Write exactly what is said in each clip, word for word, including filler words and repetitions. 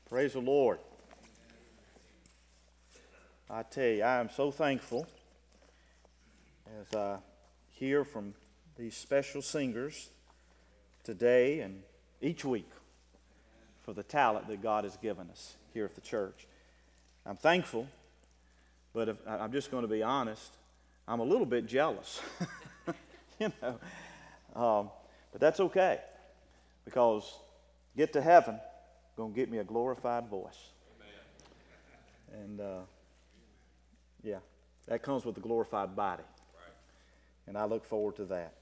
Praise the Lord. I tell you, I am so thankful as I hear from these special singers today and each week for the talent that God has given us here at the church. I'm thankful, but if, I'm just going to be honest, I'm a little bit jealous. you know, um, but that's okay, because get to heaven, going to get me a glorified voice. Amen. And uh, yeah, that comes with a glorified body. Right. And I look forward to that.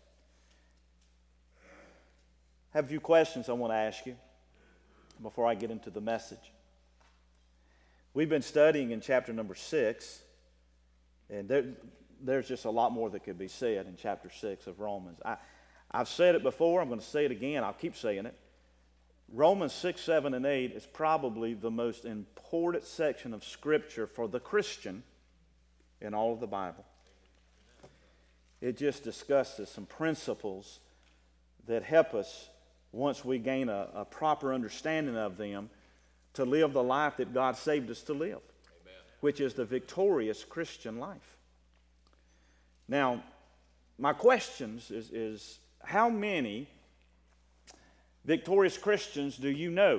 I have a few questions I want to ask you before I get into the message. We've been studying in chapter number six, and there, there's just a lot more that could be said in chapter six of Romans. I, I've said it before, I'm going to say it again, I'll keep saying it. Romans six, seven, and eight is probably the most important section of Scripture for the Christian in all of the Bible. It just discusses some principles that help us, once we gain a, a proper understanding of them, to live the life that God saved us to live, Amen. Which is the victorious Christian life. Now, my questions is, is how many victorious Christians do you know?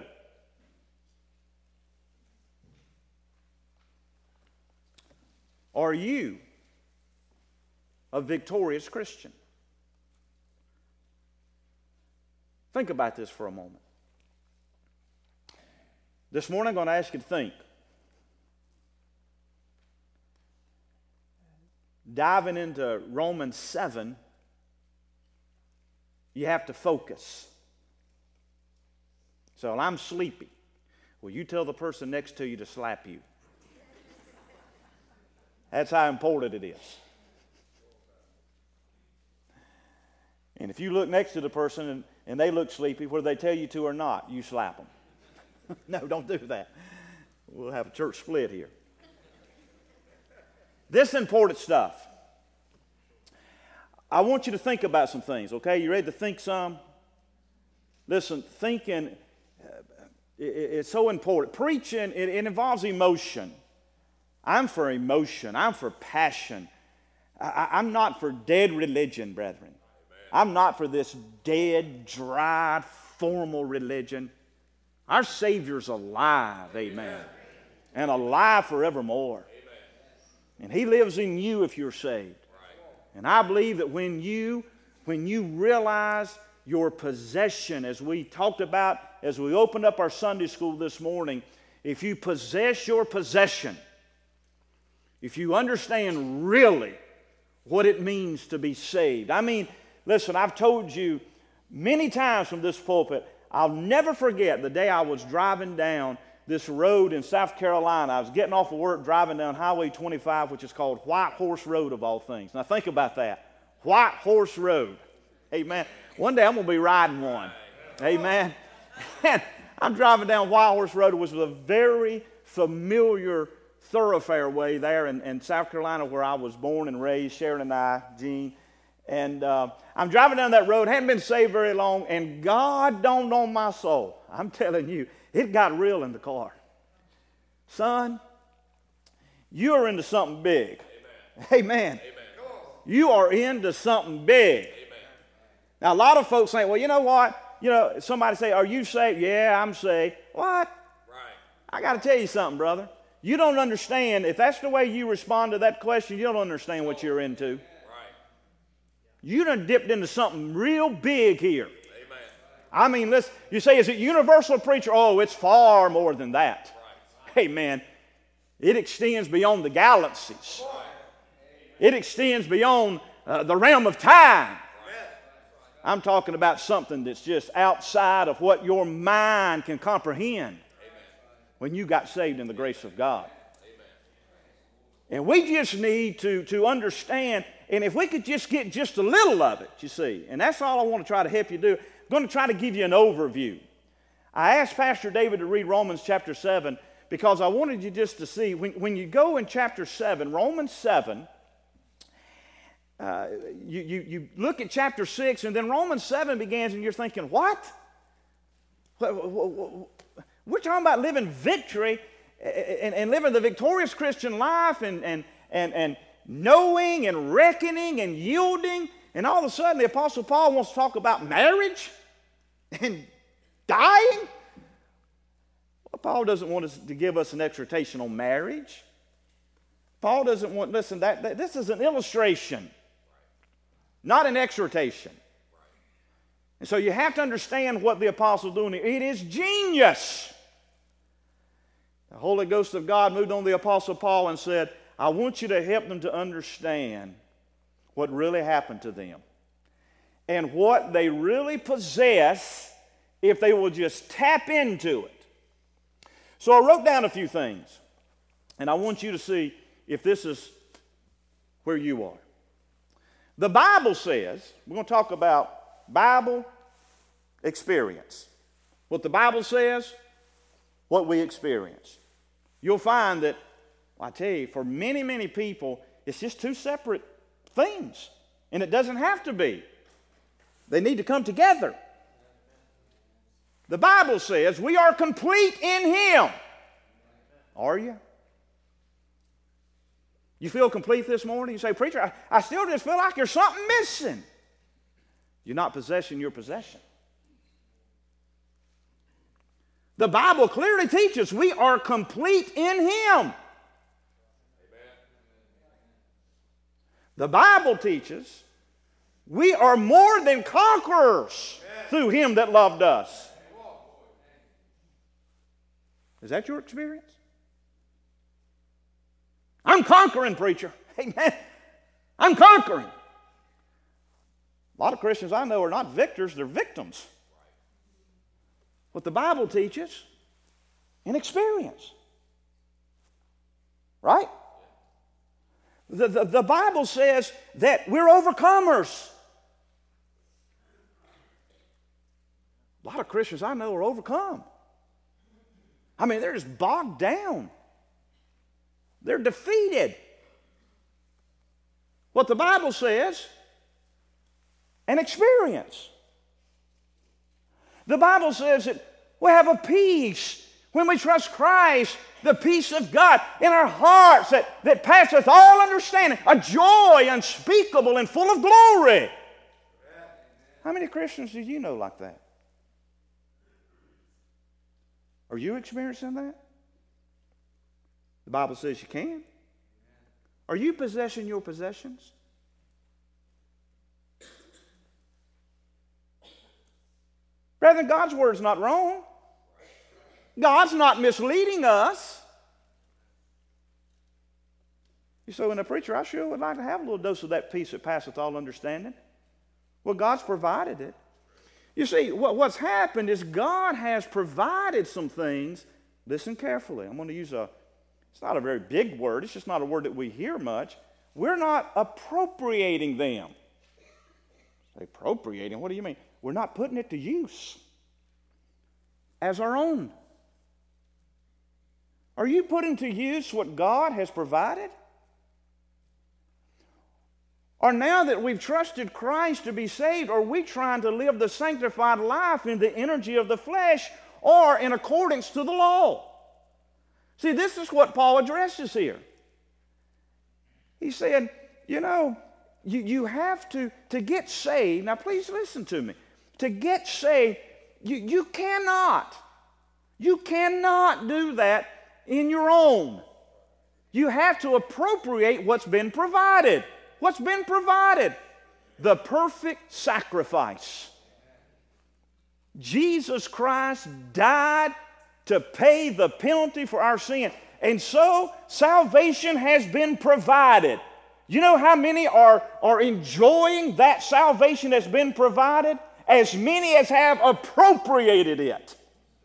Are you a victorious Christian? Think about this for a moment. This morning I'm going to ask you to think. Diving into Romans seven, you have to focus. So I'm sleepy. Well, you tell the person next to you to slap you. That's how important it is. And if you look next to the person and, and they look sleepy, whether they tell you to or not, you slap them. No, don't do that. We'll have a church split here. This important stuff. I want you to think about some things, okay? You ready to think some? Listen, thinking, uh, it, it's so important. Preaching, it, it involves emotion. I'm for emotion. I'm for passion. I, I'm not for dead religion, brethren. Amen. I'm not for this dead, dry, formal religion. Our Savior's alive, amen, amen. And alive forevermore. Amen. And He lives in you if you're saved. Right. And I believe that when you, when you realize your possession, as we talked about, as we opened up our Sunday school this morning, if you possess your possession, if you understand really what it means to be saved. I mean, listen, I've told you many times from this pulpit, I'll never forget the day I was driving down this road in South Carolina. I was getting off of work, driving down Highway twenty-five, which is called White Horse Road of all things. Now think about that. White Horse Road. Amen. One day I'm going to be riding one. Amen. And I'm driving down White Horse Road. It was a very familiar thoroughfare way there in, in South Carolina, where I was born and raised, Sharon and I, Gene. And uh, I'm driving down that road, hadn't been saved very long, and God dawned on my soul. I'm telling you, it got real in the car. Son, you are into something big. Amen. Amen. Amen. You are into something big. Amen. Now, a lot of folks say, well, you know what? You know, somebody say, are you saved? Yeah, I'm saved. What? Right. I got to tell you something, brother. You don't understand. If that's the way you respond to that question, you don't understand what you're into. Right. You done dipped into something real big here. Amen. I mean, let's, you say, is it universal, preacher? Oh, it's far more than that. Right. Amen. It extends beyond the galaxies. Right. It extends beyond uh, the realm of time. Right. I'm talking about something that's just outside of what your mind can comprehend. When you got saved in the grace of God. Amen. And we just need to, to understand, and if we could just get just a little of it, you see, and that's all I want to try to help you do. I'm going to try to give you an overview. I asked Pastor David to read Romans chapter seven because I wanted you just to see, when, when you go in chapter seven, Romans seven, uh, you, you, you look at chapter six, and then Romans seven begins, and you're thinking, what? What, what, what? We're talking about living victory and, and living the victorious Christian life and, and, and, and knowing and reckoning and yielding. And all of a sudden, the Apostle Paul wants to talk about marriage and dying. Well, Paul doesn't want us to give us an exhortation on marriage. Paul doesn't want, listen, that, that this is an illustration, not an exhortation. And so you have to understand what the Apostle is doing here. It is genius. The Holy Ghost of God moved on the Apostle Paul and said, I want you to help them to understand what really happened to them and what they really possess if they will just tap into it. So I wrote down a few things, and I want you to see if this is where you are. The Bible says, we're going to talk about Bible experience. What the Bible says, what we experience. You'll find that, well, I tell you, for many, many people, it's just two separate things. And it doesn't have to be. They need to come together. The Bible says we are complete in Him. Are you? You feel complete this morning? You say, preacher, I, I still just feel like there's something missing. You're not possessing your possession. The Bible clearly teaches we are complete in Him. Amen. The Bible teaches we are more than conquerors Amen. Through Him that loved us. Is that your experience? I'm conquering, preacher. Amen. I'm conquering. A lot of Christians I know are not victors, they're victims. What the Bible teaches in experience. Right? The, the, the Bible says that we're overcomers. A lot of Christians I know are overcome. I mean, they're just bogged down. They're defeated. What the Bible says, an experience. The Bible says that we have a peace when we trust Christ, the peace of God in our hearts that, that passeth all understanding, a joy unspeakable and full of glory. How many Christians do you know like that? Are you experiencing that? The Bible says you can. Are you possessing your possessions? Brethren, God's word is not wrong. God's not misleading us. You say, when a preacher, I sure would like to have a little dose of that peace that passeth all understanding. Well, God's provided it. You see, what, what's happened is God has provided some things. Listen carefully. I'm going to use a, it's not a very big word. It's just not a word that we hear much. We're not appropriating them. Appropriating? What do you mean? We're not putting it to use as our own. Are you putting to use what God has provided? Or now that we've trusted Christ to be saved, are we trying to live the sanctified life in the energy of the flesh or in accordance to the law? See, this is what Paul addresses here. He said, you know, you, you have to, to get saved. Now, please listen to me. To get saved, you, you cannot, you cannot do that in your own. You have to appropriate what's been provided. What's been provided? The perfect sacrifice. Jesus Christ died to pay the penalty for our sin. And so salvation has been provided. You know how many are, are enjoying that salvation that's been provided? As many as have appropriated it.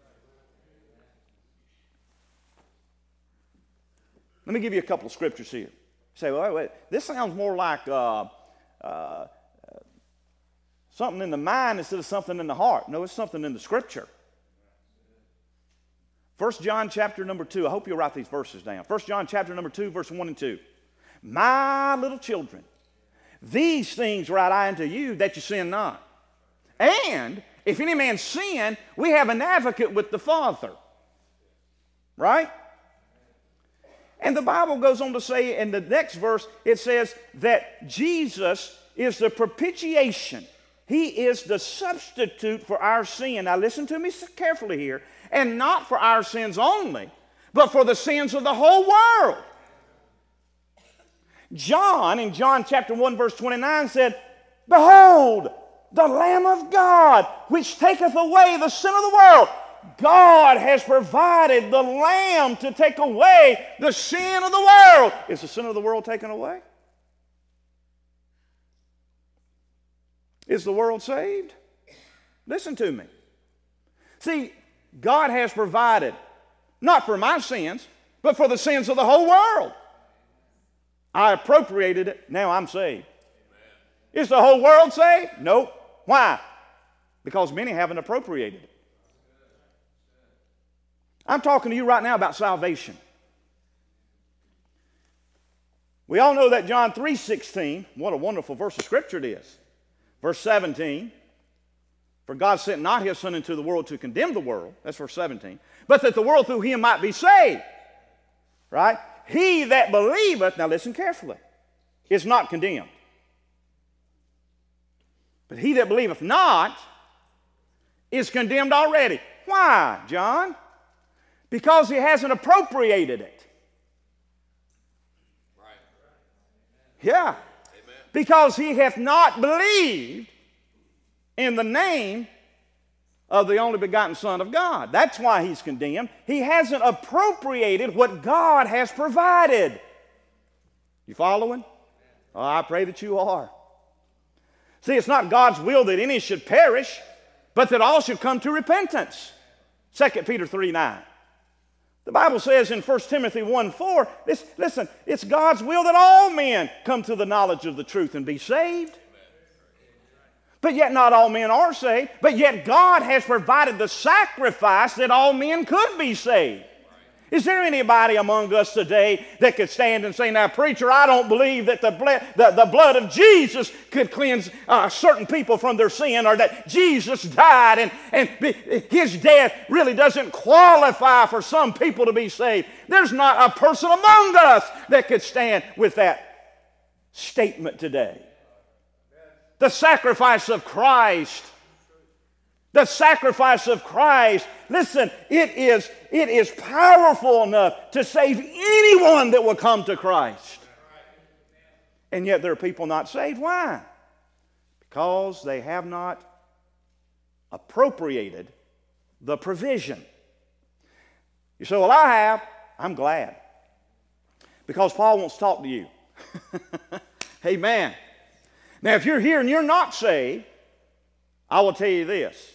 Let me give you a couple of scriptures here. You say, well, wait, wait, this sounds more like uh, uh, something in the mind instead of something in the heart. No, it's something in the Scripture. First John chapter number two. I hope you'll write these verses down. First John chapter number two, verse one and two. My little children, these things write I unto you, that you sin not. And if any man sin, we have an advocate with the Father, right? And the Bible goes on to say in the next verse, it says that Jesus is the propitiation. He is the substitute for our sin. Now listen to me carefully here. And not for our sins only, but for the sins of the whole world. John, in John chapter one, verse twenty-nine said, "Behold, the Lamb of God, which taketh away the sin of the world." God has provided the Lamb to take away the sin of the world. Is the sin of the world taken away? Is the world saved? Listen to me. See, God has provided, not for my sins, but for the sins of the whole world. I appropriated it, now I'm saved. Is the whole world saved? Nope. Why? Because many haven't appropriated it. I'm talking to you right now about salvation. We all know that John three sixteen, what a wonderful verse of Scripture it is. Verse seventeen, "For God sent not his Son into the world to condemn the world," that's verse seventeen, "but that the world through him might be saved." Right? "He that believeth," now listen carefully, "is not condemned. But he that believeth not is condemned already." Why, John? Because he hasn't appropriated it. Right. Yeah. Amen. Because he hath not believed in the name of the only begotten Son of God. That's why he's condemned. He hasn't appropriated what God has provided. You following? Oh, I pray that you are. See, it's not God's will that any should perish, but that all should come to repentance. Second Peter three nine. The Bible says in First Timothy one four, this, listen, it's God's will that all men come to the knowledge of the truth and be saved. But yet not all men are saved, but yet God has provided the sacrifice that all men could be saved. Is there anybody among us today that could stand and say, "Now, preacher, I don't believe that the, ble- the, the blood of Jesus could cleanse uh, certain people from their sin, or that Jesus died and, and be, his death really doesn't qualify for some people to be saved"? There's not a person among us that could stand with that statement today. The sacrifice of Christ. The sacrifice of Christ, listen, it is, it is powerful enough to save anyone that will come to Christ. And yet there are people not saved. Why? Because they have not appropriated the provision. You say, "Well, I have." I'm glad. Because Paul wants to talk to you. Amen. Now, if you're here and you're not saved, I will tell you this.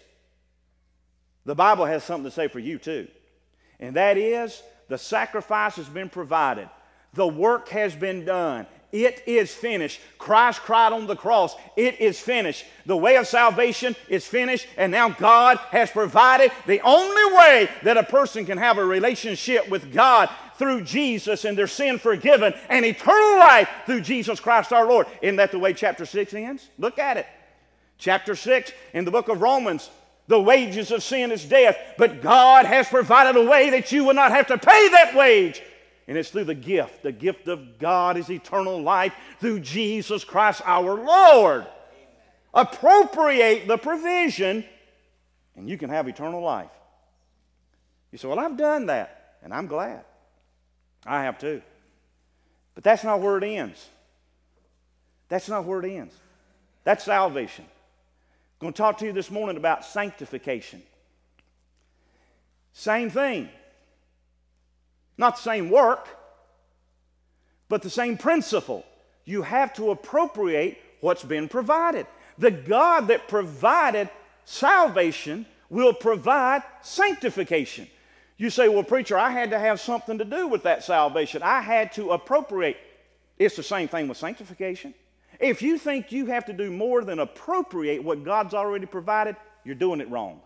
The Bible has something to say for you too. And that is, the sacrifice has been provided. The work has been done. It is finished. Christ cried on the cross, "It is finished." The way of salvation is finished, and now God has provided the only way that a person can have a relationship with God through Jesus and their sin forgiven and eternal life through Jesus Christ our Lord. Isn't that the way chapter six ends? Look at it. Chapter six in the book of Romans. "The wages of sin is death, but God has provided a way that you will not have to pay that wage. And it's through the gift. The gift of God is eternal life through Jesus Christ our Lord." Amen. Appropriate the provision, and you can have eternal life. You say, "Well, I've done that," and I'm glad. I have too. But that's not where it ends. That's not where it ends. That's salvation. I'm going to talk to you this morning about sanctification. Same thing. Not the same work, but the same principle. You have to appropriate what's been provided. The God that provided salvation will provide sanctification. You say, "Well, preacher, I had to have something to do with that salvation. I had to appropriate." It's the same thing with sanctification. If you think you have to do more than appropriate what God's already provided, you're doing it wrong.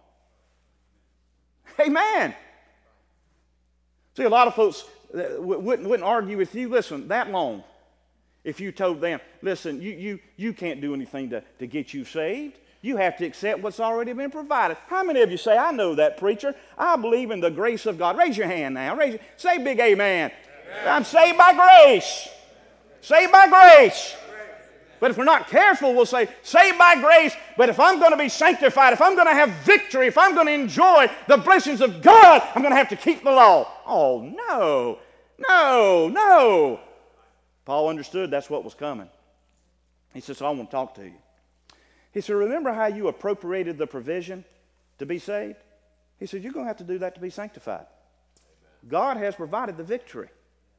Amen. See, a lot of folks wouldn't, wouldn't argue with you, listen, that long, if you told them, "Listen, you, you, you can't do anything to, to get you saved. You have to accept what's already been provided. How many of you say, I know that, preacher? I believe in the grace of God. Raise your hand now. Raise your, say big amen. Amen. I'm saved by grace. Saved by grace. But if we're not careful, we'll say, saved by grace, but if I'm going to be sanctified, if I'm going to have victory, if I'm going to enjoy the blessings of God, I'm going to have to keep the law. Oh, no, no, no. Paul understood that's what was coming. He says, so I want to talk to you. He said, remember how you appropriated the provision to be saved? He said, you're going to have to do that to be sanctified. Amen. God has provided the victory.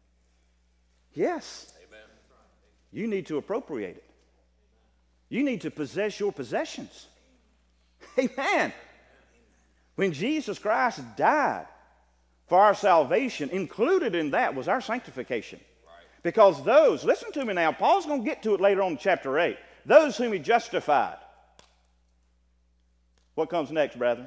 Yes. Amen. You need to appropriate it. You need to possess your possessions. Amen. When Jesus Christ died for our salvation, included in that was our sanctification. Because those, listen to me now, Paul's going to get to it later on in chapter eight. Those whom he justified. What comes next, brethren?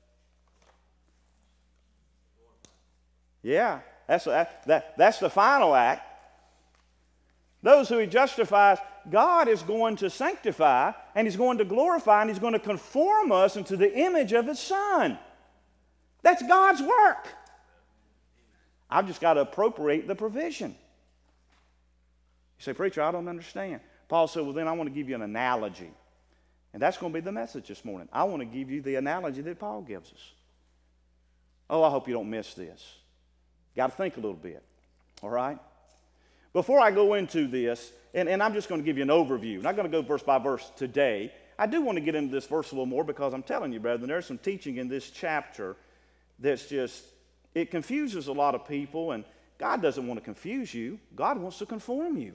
Yeah, that's, that, that, that's the final act. Those who he justifies, God is going to sanctify, and he's going to glorify, and he's going to conform us into the image of his Son. That's God's work. I've just got to appropriate the provision. You say, preacher, I don't understand. Paul said, well, then I want to give you an analogy. And that's going to be the message this morning. I want to give you the analogy that Paul gives us. Oh, I hope you don't miss this. Got to think a little bit. All right? Before I go into this, and, and I'm just going to give you an overview. I'm not going to go verse by verse today. I do want to get into this verse a little more because I'm telling you, brethren, there's some teaching in this chapter that's just, it confuses a lot of people, and God doesn't want to confuse you. God wants to conform you.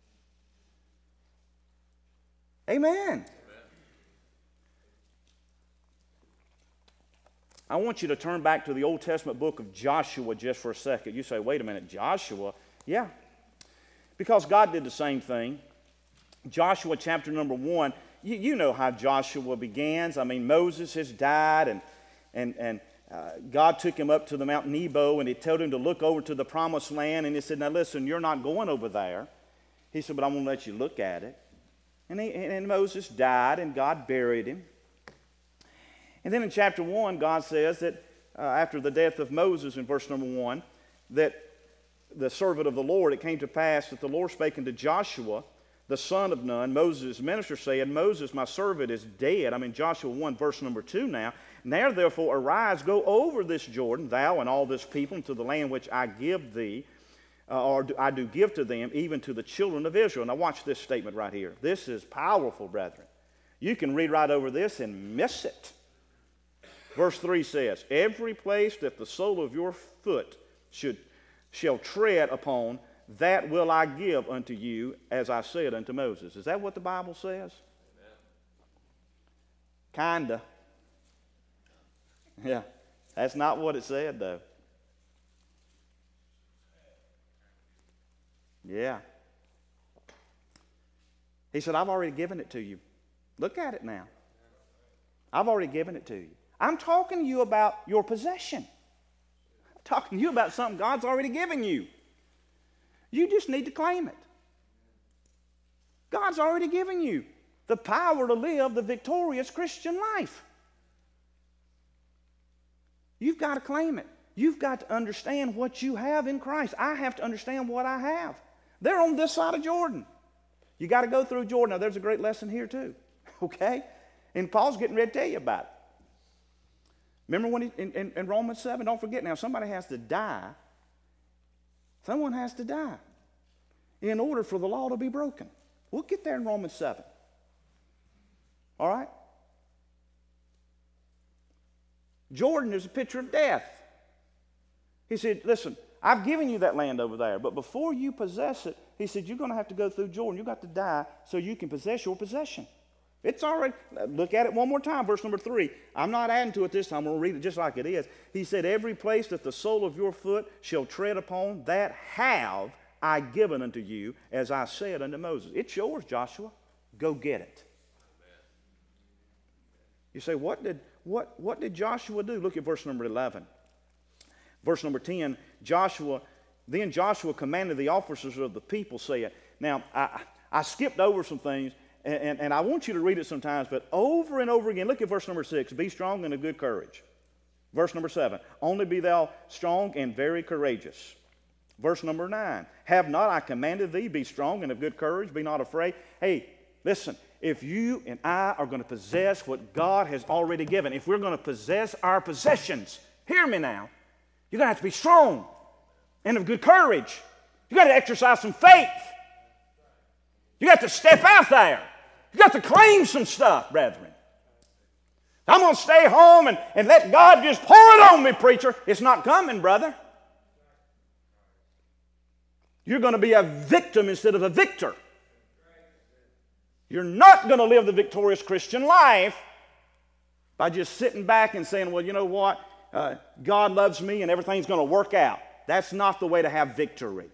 Amen. Amen. I want you to turn back to the Old Testament book of Joshua just for a second. You say, wait a minute, Joshua? Yeah. Because God did the same thing. Joshua chapter number one, you, you know how Joshua begins. I mean, Moses has died, and, and, and uh, God took him up to the Mount Nebo, and he told him to look over to the promised land, and he said, now listen, you're not going over there. He said, but I'm going to let you look at it. And, he, and Moses died, and God buried him. And then in chapter one, God says that uh, after the death of Moses, in verse number one, that the servant of the Lord, it came to pass that the Lord spake unto Joshua, the son of Nun, Moses' minister, saying, Moses, my servant, is dead. I'm in Joshua one, verse number two now. Now therefore arise, go over this Jordan, thou and all this people, into the land which I give thee, uh, or I do give to them, even to the children of Israel. Now watch this statement right here. This is powerful, brethren. You can read right over this and miss it. Verse three says, every place that the sole of your foot should shall tread upon, that will I give unto you, as I said unto Moses. Is that what the Bible says? Amen. Kinda. Yeah, that's not what it said, though. Yeah. He said, I've already given it to you. Look at it now. I've already given it to you. I'm talking to you about your possession. I'm talking to you about something God's already given you. You just need to claim it. God's already given you the power to live the victorious Christian life. You've got to claim it. You've got to understand what you have in Christ. I have to understand what I have. They're on this side of Jordan. You got to go through Jordan. Now, there's a great lesson here too. Okay? And Paul's getting ready to tell you about it. Remember when he, in, in, in Romans seven, don't forget now, somebody has to die. Someone has to die in order for the law to be broken. We'll get there in Romans seven. All right? Jordan is a picture of death. He said, listen, I've given you that land over there, but before you possess it, he said, you're going to have to go through Jordan. You've got to die so you can possess your possession. It's already, look at it one more time, verse number three. I'm not adding to it this time. I'm going to read it just like it is. He said, every place that the sole of your foot shall tread upon, that have I given unto you, as I said unto Moses. It's yours, Joshua. Go get it. Amen. You say, what did, what, what did Joshua do? Look at verse number eleven. Verse number ten, Joshua, then Joshua commanded the officers of the people, saying, now, I, I skipped over some things, and, and I want you to read it sometimes, but over and over again, look at verse number six. Be strong and of good courage. Verse number seven. Only be thou strong and very courageous. Verse number nine. Have not I commanded thee, be strong and of good courage, be not afraid. Hey, listen, if you and I are going to possess what God has already given, if we're going to possess our possessions, hear me now, you're going to have to be strong and of good courage. You got to exercise some faith. You got to step out there. You got to claim some stuff, brethren. I'm going to stay home and, and let God just pour it on me, preacher. It's not coming, brother. You're going to be a victim instead of a victor. You're not going to live the victorious Christian life by just sitting back and saying, well, you know what? Uh, God loves me and everything's going to work out. That's not the way to have victory.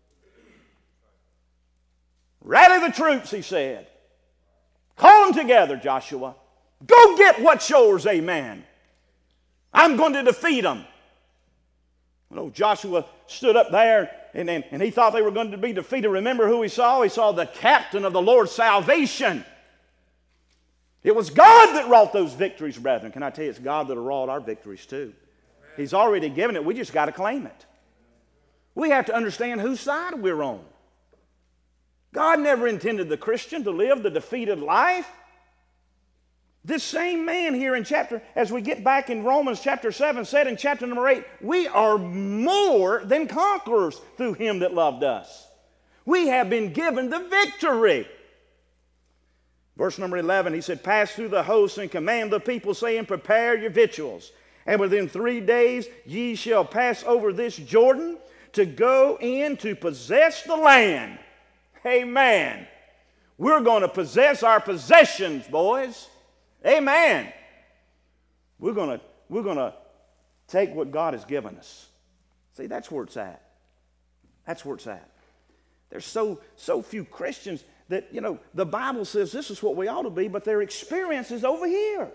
Rally the troops, he said. Call them together, Joshua. Go get what's yours, amen. I'm going to defeat them. You know, Joshua stood up there and, and, and he thought they were going to be defeated. Remember who he saw? He saw the captain of the Lord's salvation. It was God that wrought those victories, brethren. Can I tell you, it's God that wrought our victories too. He's already given it. We just got to claim it. We have to understand whose side we're on. God never intended the Christian to live the defeated life. This same man here in chapter, as we get back in Romans chapter seven, said in chapter number eight, we are more than conquerors through him that loved us. We have been given the victory. Verse number eleven, he said, pass through the hosts and command the people, saying, prepare your victuals. And within three days ye shall pass over this Jordan to go in to possess the land. Amen. We're going to possess our possessions, boys. Amen. We're going to, we're going to take what God has given us. See, that's where it's at. That's where it's at. There's so, so few Christians that, you know, the Bible says this is what we ought to be, but their experience is over here.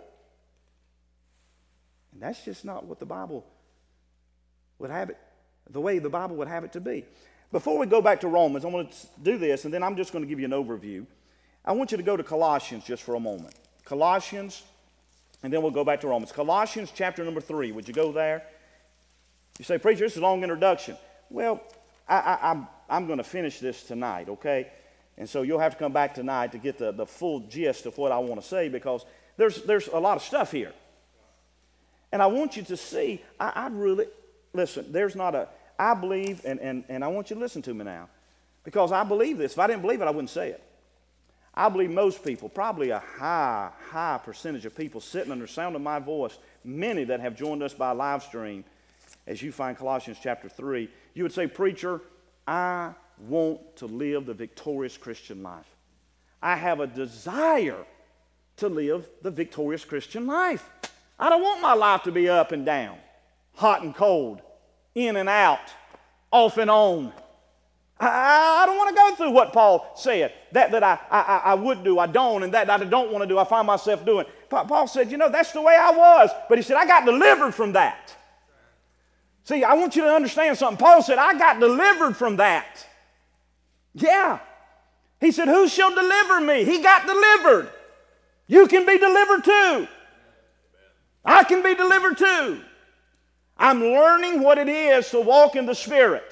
And that's just not what the Bible would have it, the way the Bible would have it to be. Before we go back to Romans, I want to do this, and then I'm just going to give you an overview. I want you to go to Colossians just for a moment. Colossians, and then we'll go back to Romans. Colossians chapter number three. Would you go there? You say, preacher, this is a long introduction. Well, I, I, I'm, I'm going to finish this tonight, okay? And so you'll have to come back tonight to get the, the full gist of what I want to say, because there's, there's a lot of stuff here. And I want you to see, I, I really, listen, there's not a, I believe, and, and, and I want you to listen to me now, because I believe this. If I didn't believe it, I wouldn't say it. I believe most people, probably a high, high percentage of people sitting under the sound of my voice, many that have joined us by live stream, as you find Colossians chapter three, you would say, preacher, I want to live the victorious Christian life. I have a desire to live the victorious Christian life. I don't want my life to be up and down, hot and cold, in and out, off and on. I, I don't want to go through what Paul said, that, that I, I, I would do, I don't, and that, that I don't want to do, I find myself doing. Paul said, you know, that's the way I was. But he said, I got delivered from that. See, I want you to understand something. Paul said, I got delivered from that. Yeah. He said, who shall deliver me? He got delivered. You can be delivered too. I can be delivered too. I'm learning what it is to walk in the Spirit.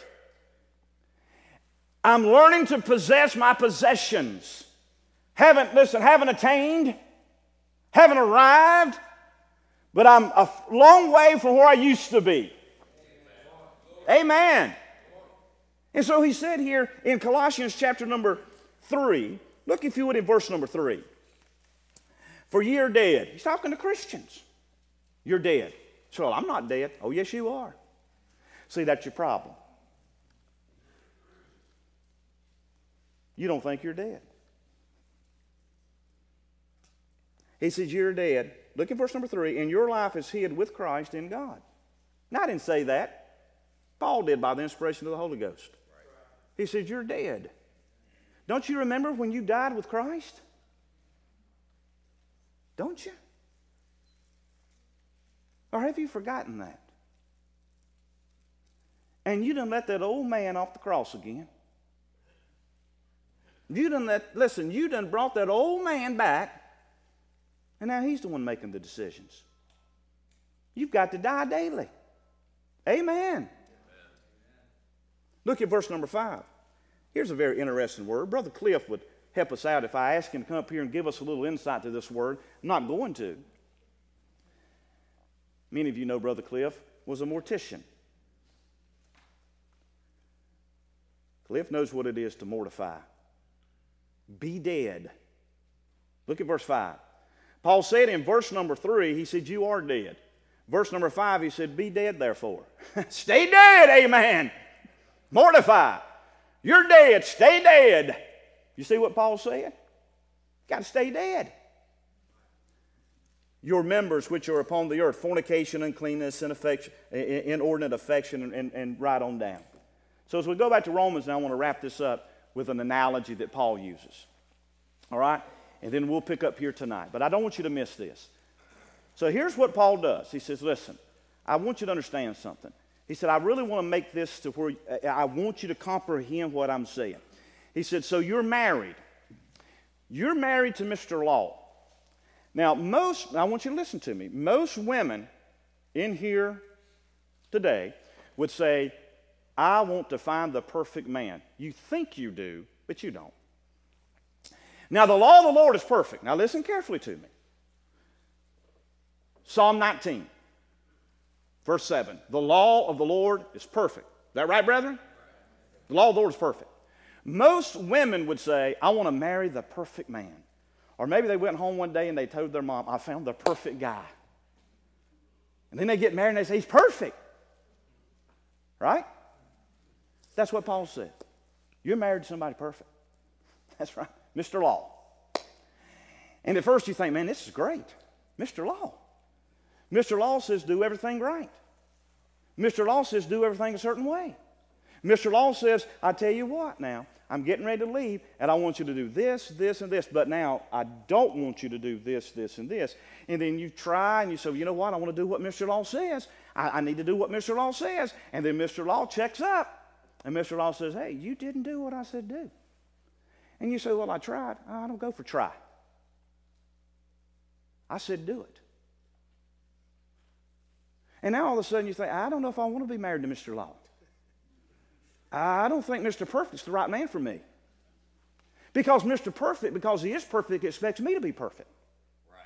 I'm learning to possess my possessions. Haven't, listen, haven't attained, haven't arrived, but I'm a long way from where I used to be. Amen. And so he said here in Colossians chapter number three, look if you would in verse number three. For ye are dead. He's talking to Christians. You're dead. So, well, I'm not dead. Oh, yes, you are. See, that's your problem. You don't think you're dead. He says, you're dead. Look at verse number three. And your life is hid with Christ in God. Now, I didn't say that. Paul did by the inspiration of the Holy Ghost. He said, you're dead. Don't you remember when you died with Christ? Don't you? Or have you forgotten that? And you done let that old man off the cross again. You done let, listen, you done brought that old man back, and now he's the one making the decisions. You've got to die daily. Amen. Amen. Look at verse number five. Here's a very interesting word. Brother Cliff would help us out if I ask him to come up here and give us a little insight to this word. I'm not going to. Many of you know Brother Cliff was a mortician. Cliff knows what it is to mortify. Be dead. Look at verse five. Paul said in verse number three, he said, you are dead. Verse number five, he said, be dead therefore. Stay dead, amen. Mortify. You're dead, stay dead. You see what Paul said? Got to stay dead. Your members which are upon the earth, fornication, uncleanness, and affection, inordinate affection, and, and right on down. So as we go back to Romans now, I want to wrap this up with an analogy that Paul uses. All right? And then we'll pick up here tonight. But I don't want you to miss this. So here's what Paul does. He says, listen, I want you to understand something. He said, I really want to make this to where I want you to comprehend what I'm saying. He said, so you're married. You're married to Mister Law. Now, most, I want you to listen to me. Most women in here today would say, I want to find the perfect man. You think you do, but you don't. Now, the law of the Lord is perfect. Now, listen carefully to me. Psalm nineteen, verse seven. The law of the Lord is perfect. Is that right, brethren? The law of the Lord is perfect. Most women would say, I want to marry the perfect man. Or maybe they went home one day and they told their mom, I found the perfect guy. And then they get married and they say, he's perfect. Right? That's what Paul said. You're married to somebody perfect. That's right. Mister Law. And at first you think, man, this is great. Mister Law. Mister Law says do everything right. Mister Law says do everything a certain way. Mister Law says, I tell you what now, I'm getting ready to leave, and I want you to do this, this, and this, but now I don't want you to do this, this, and this. And then you try, and you say, you know what, I want to do what Mister Law says. I, I need to do what Mister Law says. And then Mister Law checks up, and Mister Law says, hey, you didn't do what I said do. And you say, well, I tried. I don't go for try. I said do it. And now all of a sudden you think, I don't know if I want to be married to Mister Law. I don't think Mister Perfect's the right man for me. Because Mister Perfect, because he is perfect, expects me to be perfect. Right.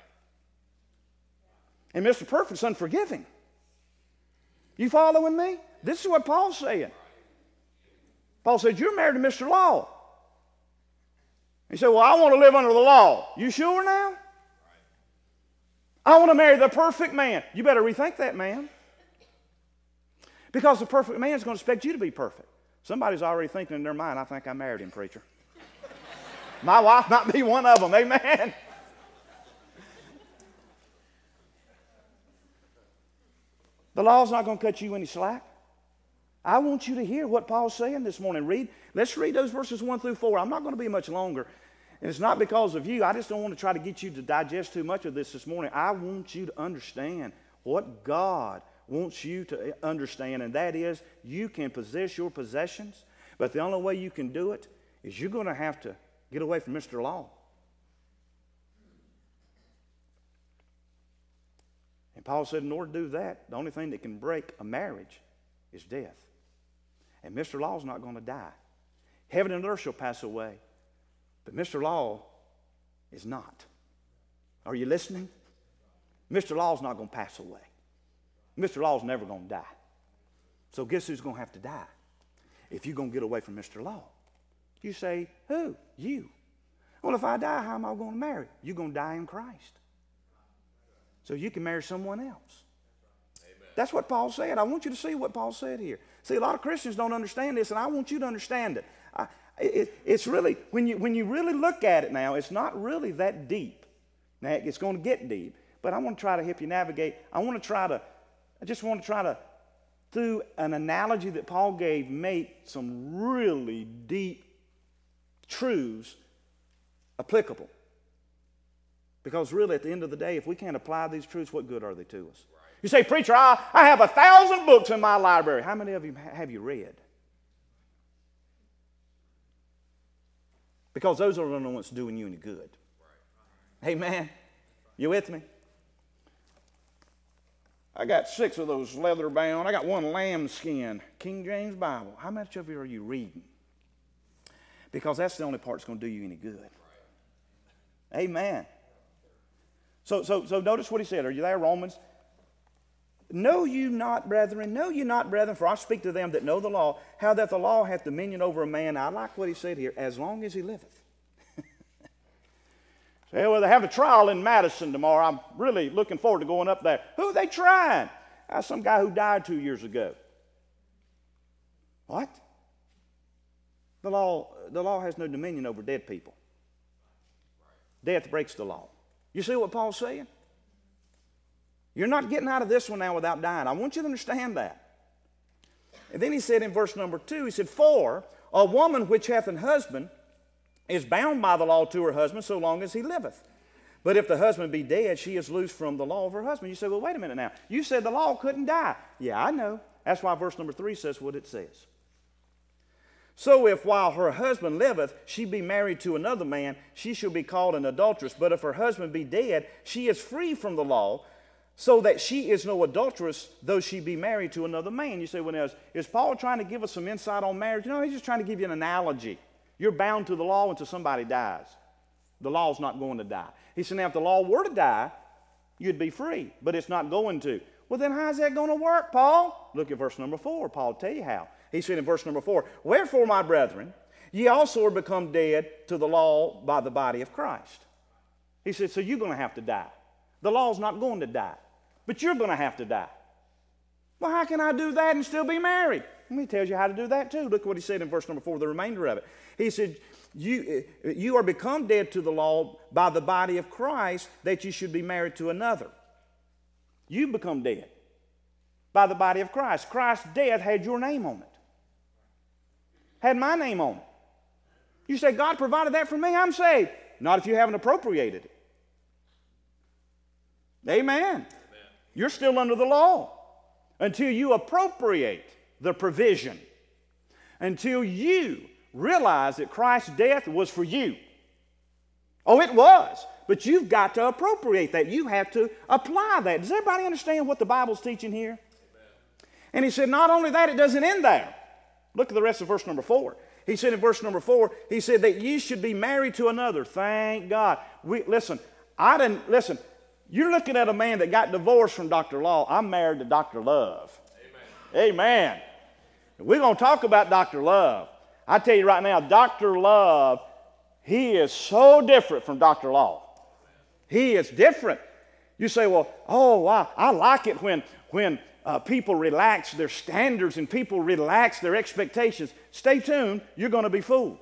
And Mister Perfect's unforgiving. You following me? This is what Paul's saying. Paul said, you're married to Mister Law. He said, well, I want to live under the law. You sure now? Right. I want to marry the perfect man. You better rethink that, man. Because the perfect man is going to expect you to be perfect. Somebody's already thinking in their mind, I think I married him, preacher. My wife might be one of them, amen. The law's not going to cut you any slack. I want you to hear what Paul's saying this morning. Read, let's read those verses one through four. I'm not going to be much longer. And it's not because of you. I just don't want to try to get you to digest too much of this this morning. I want you to understand what God wants you to understand, and that is you can possess your possessions, but the only way you can do it is you're going to have to get away from Mister Law. And Paul said in order to do that, the only thing that can break a marriage is death. And Mister Law's not going to die. Heaven and earth shall pass away, but Mister Law is not. Are you listening? Mister Law's not going to pass away. Mister Law's never going to die. So guess who's going to have to die if you're going to get away from Mister Law? You say, who? You. Well, if I die, how am I going to marry? You're going to die in Christ. So you can marry someone else. Amen. That's what Paul said. I want you to see what Paul said here. See, a lot of Christians don't understand this, and I want you to understand it. I, it it's really, when you, when you really look at it now, it's not really that deep. Now, it's going to get deep, but I want to try to help you navigate. I want to try to I just want to try to, through an analogy that Paul gave, make some really deep truths applicable. Because really, at the end of the day, if we can't apply these truths, what good are they to us? Right. You say, preacher, I, I have a thousand books in my library. How many of you have you read? Because those are the ones doing you any good. Amen. You with me? I got six of those leather bound. I got one lambskin, King James Bible. How much of it are you reading? Because that's the only part that's going to do you any good. Amen. So, so, so notice what he said. Are you there, Romans? Know you not, brethren, know you not, brethren, for I speak to them that know the law, how that the law hath dominion over a man. I like what he said here, as long as he liveth. Say, well, they have a trial in Madison tomorrow. I'm really looking forward to going up there. Who are they trying? That's some guy who died two years ago. What? The law, the law has no dominion over dead people. Death breaks the law. You see what Paul's saying? You're not getting out of this one now without dying. I want you to understand that. And then he said in verse number two, he said, for a woman which hath an husband is bound by the law to her husband so long as he liveth. But if the husband be dead, she is loose from the law of her husband. You say, well, wait a minute now. You said the law couldn't die. Yeah, I know. That's why verse number three says what it says. So if while her husband liveth, she be married to another man, she shall be called an adulteress. But if her husband be dead, she is free from the law, so that she is no adulteress, though she be married to another man. You say, well, now, is, is Paul trying to give us some insight on marriage? No, he's just trying to give you an analogy. You're bound to the law until somebody dies. The law's not going to die. He said, now, if the law were to die, you'd be free, but it's not going to. Well, then how's that going to work, Paul? Look at verse number four. Paul will tell you how. He said in verse number four, wherefore, my brethren, ye also are become dead to the law by the body of Christ. He said, so you're going to have to die. The law's not going to die, but you're going to have to die. Well, how can I do that and still be married? Well, he tells you how to do that too. Look what he said in verse number four, the remainder of it. He said, you, you are become dead to the law by the body of Christ, that you should be married to another. You become dead by the body of Christ. Christ's death had your name on it. Had my name on it. You say, God provided that for me, I'm saved. Not if you haven't appropriated it. Amen. Amen. You're still under the law until you appropriate the provision, until you realize that Christ's death was for you. Oh, it was, but you've got to appropriate that. You have to apply that. Does everybody understand what the Bible's teaching here? Amen. And he said, not only that, it doesn't end there. Look at the rest of verse number four. He said in verse number four, he said that you should be married to another. Thank God. We, listen, I didn't, listen, you're looking at a man that got divorced from Doctor Law. I'm married to Doctor Love. Amen. Amen. We're going to talk about Doctor Love. I tell you right now, Doctor Love, he is so different from Doctor Law. He is different. You say, well, oh, I, I like it when, when uh, people relax their standards and people relax their expectations. Stay tuned. You're going to be fooled.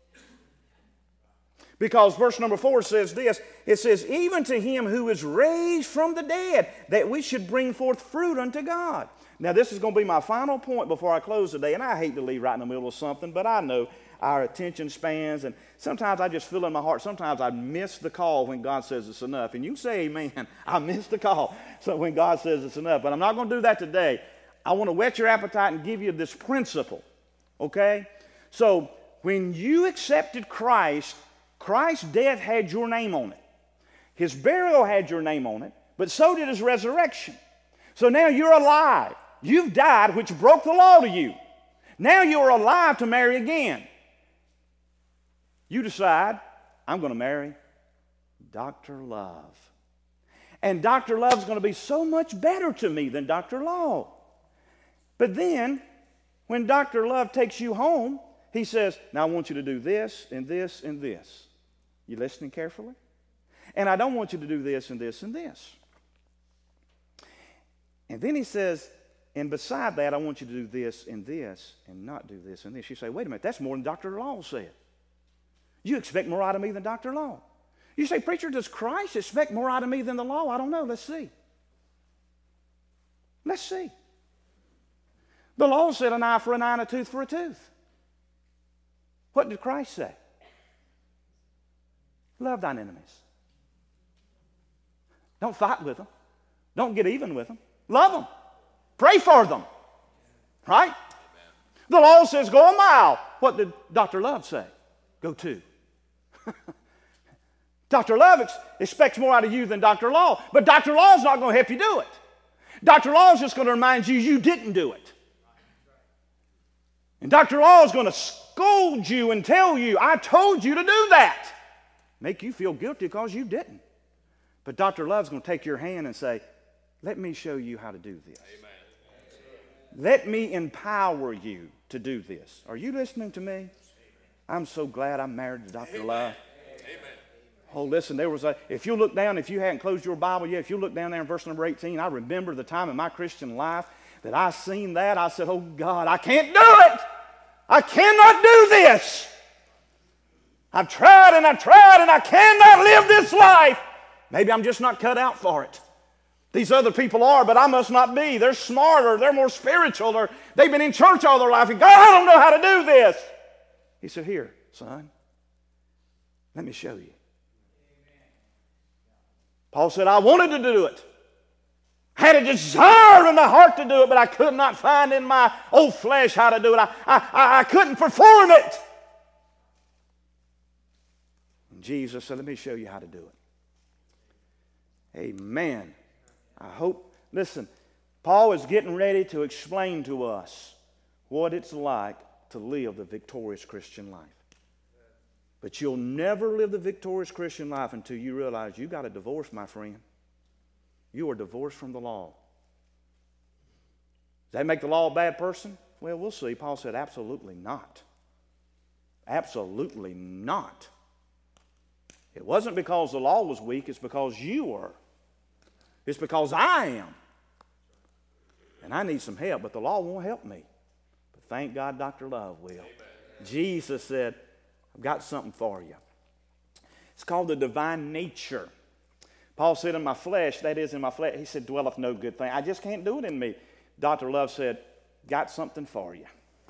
Because verse number four says this, it says, even to him who is raised from the dead, that we should bring forth fruit unto God. Now, this is going to be my final point before I close today, and I hate to leave right in the middle of something, but I know our attention spans, and sometimes I just feel in my heart, sometimes I miss the call when God says it's enough. And you can say amen, I missed the call so when God says it's enough. But I'm not going to do that today. I want to whet your appetite and give you this principle, okay? So, when you accepted Christ, Christ's death had your name on it. His burial had your name on it, but so did his resurrection. So now you're alive. You've died, which broke the law to you. Now you're alive to marry again. You decide, I'm going to marry Doctor Love. And Doctor Love's going to be so much better to me than Doctor Law. But then, when Doctor Love takes you home, he says, now I want you to do this and this and this. You listening carefully? And I don't want you to do this and this and this. And then he says, and beside that, I want you to do this and this and not do this and this. You say, wait a minute, that's more than Doctor Law said. You expect more out of me than Doctor Law. You say, preacher, does Christ expect more out of me than the law? I don't know. Let's see. Let's see. The law said an eye for an eye and a tooth for a tooth. What did Christ say? Love thine enemies. Don't fight with them. Don't get even with them. Love them. Pray for them. Right? Amen. The law says go a mile. What did Doctor Love say? Go two. Doctor Love ex- expects more out of you than Doctor Law, but Doctor Law is not going to help you do it. Doctor Law is just going to remind you you didn't do it. And Doctor Law is going to scold you and tell you, I told you to do that. Make you feel guilty because you didn't. But Doctor Love is going to take your hand and say, let me show you how to do this. Amen. Let me empower you to do this. Are you listening to me? I'm so glad I'm married to Doctor Love. Amen. Oh, listen, there was a, if you look down, if you hadn't closed your Bible yet, if you look down there in verse number eighteen, I remember the time in my Christian life that I seen that. I said, oh God, I can't do it. I cannot do this. I've tried and I've tried and I cannot live this life. Maybe I'm just not cut out for it. These other people are, but I must not be. They're smarter. They're more spiritual. Or they've been in church all their life. And God, I don't know how to do this. He said, here, son, let me show you. Paul said, I wanted to do it. I had a desire in my heart to do it, but I could not find in my old flesh how to do it. I, I, I couldn't perform it. And Jesus said, let me show you how to do it. Amen. I hope, listen, Paul is getting ready to explain to us what it's like to live the victorious Christian life. But you'll never live the victorious Christian life until you realize you got a divorce, my friend. You are divorced from the law. Does that make the law a bad person? Well, we'll see. Paul said, absolutely not. Absolutely not. It wasn't because the law was weak, it's because you were. It's because I am. And I need some help, but the law won't help me. But thank God Doctor Love will. Amen. Jesus said, I've got something for you. It's called the divine nature. Paul said, in my flesh, that is in my flesh, he said, dwelleth no good thing. I just can't do it in me. Doctor Love said, got something for you.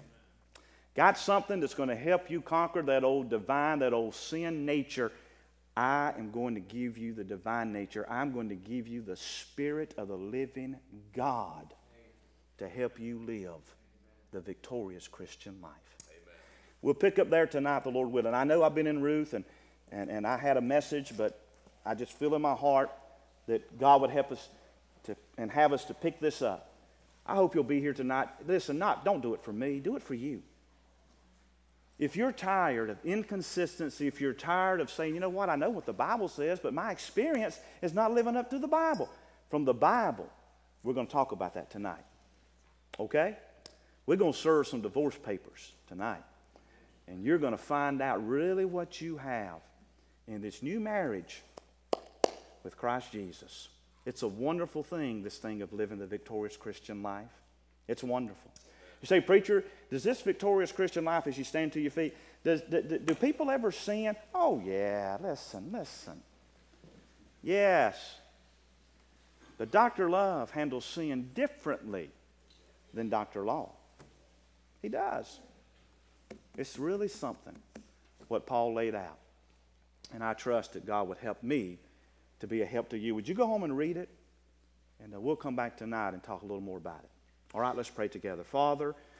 Got something that's going to help you conquer that old divine, that old sin nature. I am going to give you the divine nature. I'm going to give you the Spirit of the living God to help you live the victorious Christian life. Amen. We'll pick up there tonight, the Lord willing. I know I've been in Ruth, and, and, and I had a message, but I just feel in my heart that God would help us to and have us to pick this up. I hope you'll be here tonight. Listen, not don't do it for me. Do it for you. If you're tired of inconsistency, if you're tired of saying, you know what, I know what the Bible says, but my experience is not living up to the Bible. From the Bible, we're going to talk about that tonight. Okay? We're going to serve some divorce papers tonight. And you're going to find out really what you have in this new marriage with Christ Jesus. It's a wonderful thing, this thing of living the victorious Christian life. It's wonderful. You say, preacher, does this victorious Christian life, as you stand to your feet, does, do, do people ever sin? Oh, yeah, listen, listen. Yes. But Doctor Love handles sin differently than Doctor Law. He does. It's really something, what Paul laid out. And I trust that God would help me to be a help to you. Would you go home and read it? And uh, we'll come back tonight and talk a little more about it. All right, let's pray together. Father,